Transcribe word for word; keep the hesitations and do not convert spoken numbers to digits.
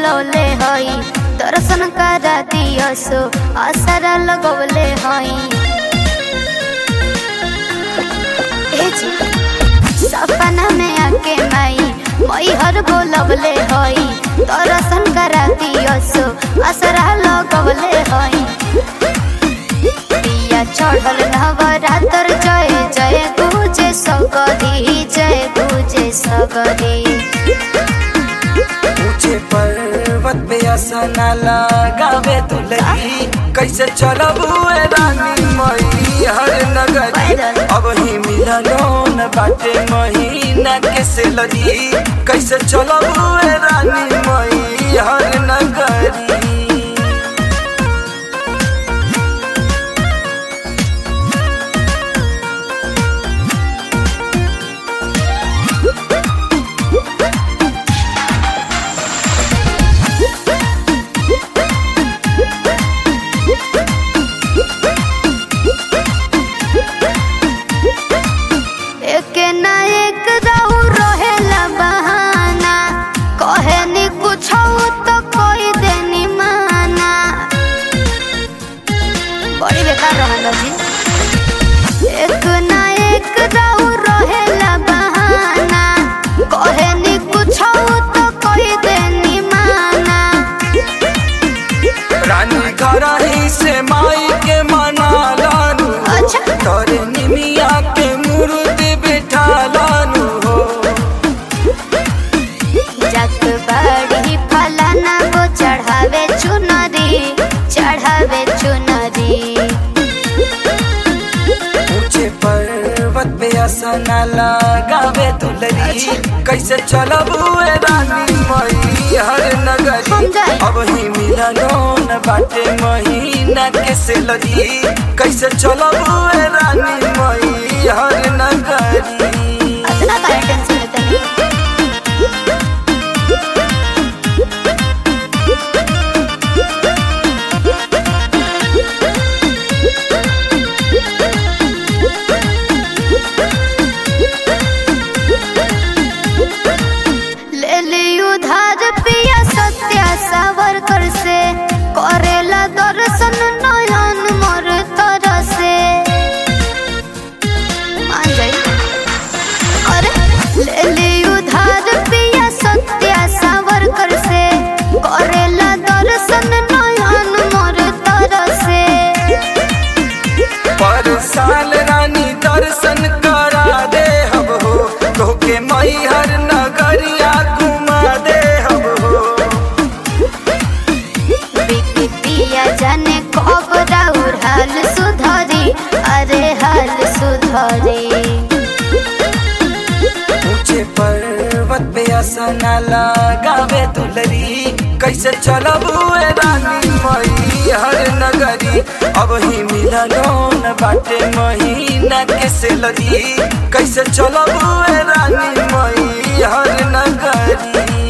बोलौले हई दर्शन करा दियसो आसरा लगौले हई सपना में आके माई मैहर बोलौले हई दर्शन करा दियसो आसरा लगौले हई पिया चढ़ल नवरात्र जय जय गुजे सगरी जय गुजे सगरी ऊंचे पर्वत पे आसना लगावे दुलही कैसे चलबू रानी मैहर नगरी अब ही मिलनो न बाटे महीना के सेलरी कैसे चलबू रानी मैहर नगरी एक ना एक दाऊ रहेला बहाना कहे नी कुछ तो कोई देनी माना रानी घर ही से माई के मना लानू अच्छा तोरे निमिया के मूर्ति बिठा लानू हो जग बड़ी फलाना वो चढ़ावे चुनरी चढ़ावे चुनरी पर्वत पे आसना लगावे दुलरी कैसे चलबू रानी मैहर नगरी अब ही मिलनो न बाटे महीना के सेलरी कैसे चलबू रानी मैहर नगरी इतना काहे टेंशन लेते हैं सावरकर से करेला दर्शन नयन मोर तरह से मान जाई अरे ले ले उधार पिया सत्या सावरकर से करेला दर्शन नयन मोर तरह से पर साल रानी दर्शन करा दे हब हो तो के मैहर नगरिया घुमा दे हब हो जाने कब राउर हाल सुधरी अरे हाल सुधरी ऊंचे पर्वत पे आसना लगावे दुलरी कैसे चलबू रानी मैहर नगरी अब ही मिलनो न बाटे महीना के सेलरी कैसे चलबू रानी मैहर नगरी।